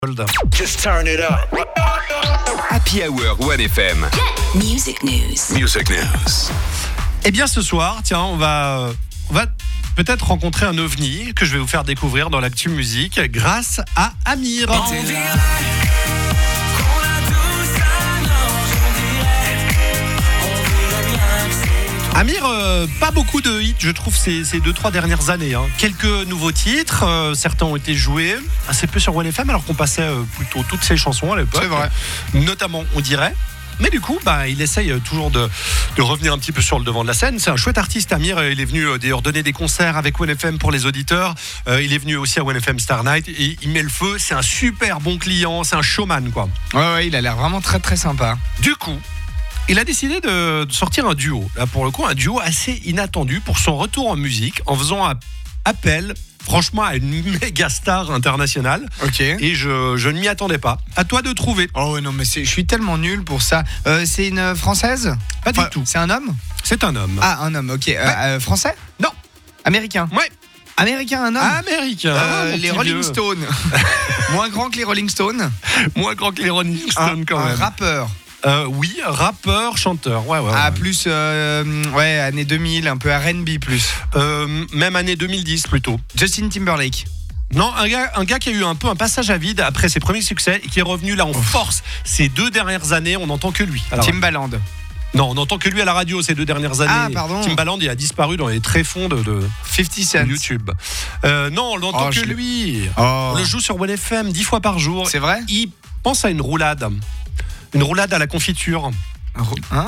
Just turn it up. Happy Hour 1FM. Music News. Music News. Eh bien ce soir, tiens, on va peut-être rencontrer un ovni que je vais vous faire découvrir dans l'actu musique grâce à Amir. Amir, pas beaucoup de hits, je trouve, ces 2-3 dernières années. Quelques nouveaux titres, certains ont été joués assez peu sur 1FM, alors qu'on passait plutôt toutes ses chansons à l'époque. C'est vrai. Notamment, on dirait. Mais du coup, il essaye toujours de revenir un petit peu sur le devant de la scène. C'est un chouette artiste, Amir. Il est venu d'ailleurs donner des concerts avec 1FM pour les auditeurs. Il est venu aussi à 1FM Star Night et il met le feu. C'est un super bon client, c'est un showman, quoi. Ouais, il a l'air vraiment très très sympa. Du coup, il a décidé de sortir un duo. Là, pour le coup, un duo assez inattendu pour son retour en musique, en faisant appel, franchement, à une méga star internationale. Ok. Et je ne m'y attendais pas. À toi de trouver. Oh non, mais je suis tellement nul pour ça. C'est une française ? Pas du tout. C'est un homme ? C'est un homme. Ah, un homme, ok. Français ? Non. Américain ? Ouais. Américain, un homme ? Américain. Mon les petit Rolling vieux. Stones. Moins grand que les Rolling Stones. Moins grand que les Rolling Stones, quand Un même. rappeur. Oui, rappeur, chanteur. Ouais. Plus, années 2000, un peu R&B plus. Même année 2010 plutôt. Justin Timberlake. Non, un gars qui a eu un peu un passage à vide après ses premiers succès et qui est revenu là en force ces 2 dernières années. On n'entend que lui. Alors, Timbaland. non, on n'entend que lui à la radio ces 2 dernières années. Ah, pardon. Timbaland, il a disparu dans les tréfonds de 50 Cent. YouTube. Non, on n'entend que lui. Oh. On le joue sur 1FM 10 fois par jour. C'est vrai ? Il pense à une roulade. Une roulade à la confiture. Hein ?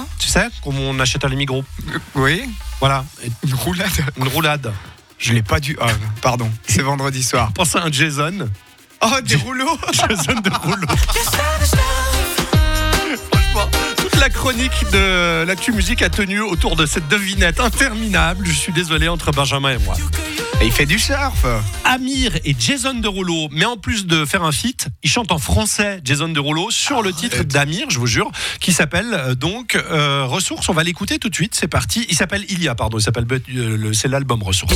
Tu sais, comme on achète à l'Emigros. Oui. Voilà. Une roulade. Une roulade. Je l'ai pas dû. Ah, pardon. C'est vendredi soir. Pense à un Jason. Oh, des rouleaux. Jason de rouleau. Franchement, toute la chronique de l'actu musique a tenu autour de cette devinette interminable. Je suis désolé, entre Benjamin et moi. Et il fait du surf. Amir et Jason Derulo, mais en plus de faire un feat, il chante en français Jason Derulo sur le titre d'Amir, je vous jure, qui s'appelle Ressources. On va l'écouter tout de suite, c'est parti. Il s'appelle Ilia, pardon, c'est l'album Ressources.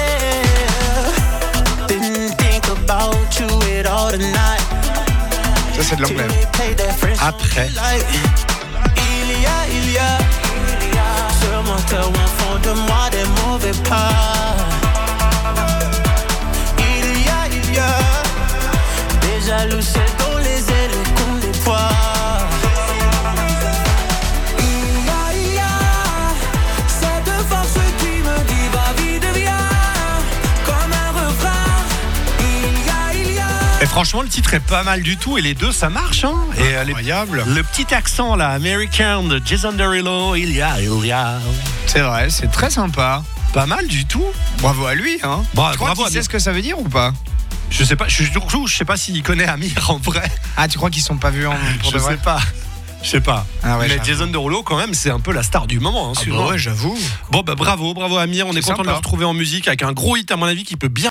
Ça, c'est de l'anglais. Après. Ilia, sur mon cœur, au fond de moi, des mauvais pas. Il y a des jaloux dans les ailes comme des poids. Il y a cette force qui me dit va-vie devient comme un refrain. Il y a. Et franchement, le titre est pas mal du tout et les deux, ça marche. Et Incroyable. le petit accent là, américain de Jason Derulo, il y a. C'est vrai, c'est très sympa. Pas mal du tout. Bravo à lui, hein. Bah, Tu crois bravo qu'il à sait lui. ce que ça veut dire ou pas ? Je sais pas, je sais pas s'il connaît Amir en vrai. Ah, tu crois qu'ils sont pas vus pour de Je vrai ? sais pas. Ah ouais, mais j'avoue. Jason Derulo, quand même, c'est un peu la star du moment. Ah bah ouais, j'avoue. Bon, bravo Amir. On est C'est content de le sympa. retrouver en musique avec un gros hit, à mon avis, qui peut bien